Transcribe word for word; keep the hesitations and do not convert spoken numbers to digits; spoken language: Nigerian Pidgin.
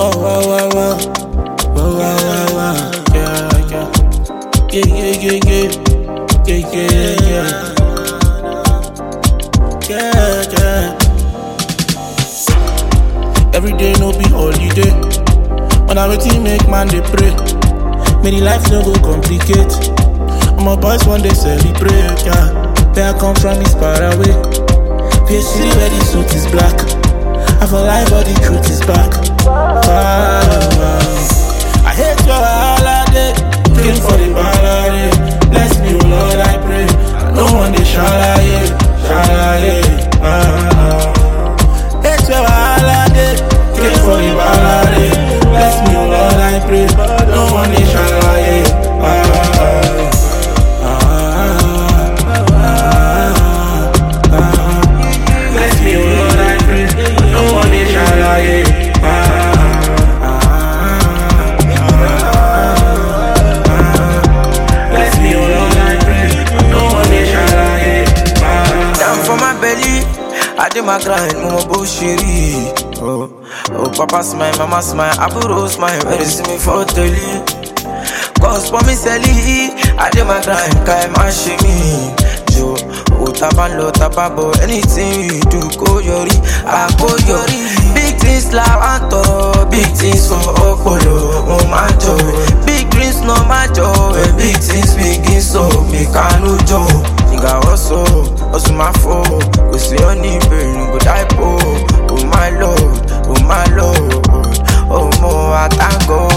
Oh, wow, wow, wow. Wow, wow, wow, wow. Yeah, yeah. Yeah, yeah, yeah, yeah. Yeah, yeah, yeah. Yeah, yeah. Every day no be holiday. When I waiting make man they pray. May the life no go complicate. My boys one day celebrate, yeah. Where I come from is far away. P S C where the suit is black. I feel like but the truth is back. Wow, wow. I hate your holiday. Looking for the balade. Bless me, oh Lord, I pray. No one they shalaye, shalaye. Hate your holiday. Looking for the balade. Bless me, oh Lord, I pray. No one they shalaye. Bless me, oh Lord, I pray. No one they shalaye. Bless me, oh Lord, I pray. No one they shalaye. Down for my belly, I did my grind, mama bullshitty. Oh, oh, papa smile, mama smile, aburo smile, where they see me for telly. Cause for me selly, I did my grind, kai my shimmy. Joe, oh, taban lo tababo, anything you do, go yori, I go yori. Big things like Anto, big things for Okolo, oh my joy. Big dreams no my joy, big things begin so, me can't joy. Nigga also, also my foe, go see your neighbor, go die po. Oh my lord, oh my lord, oh more I thank God.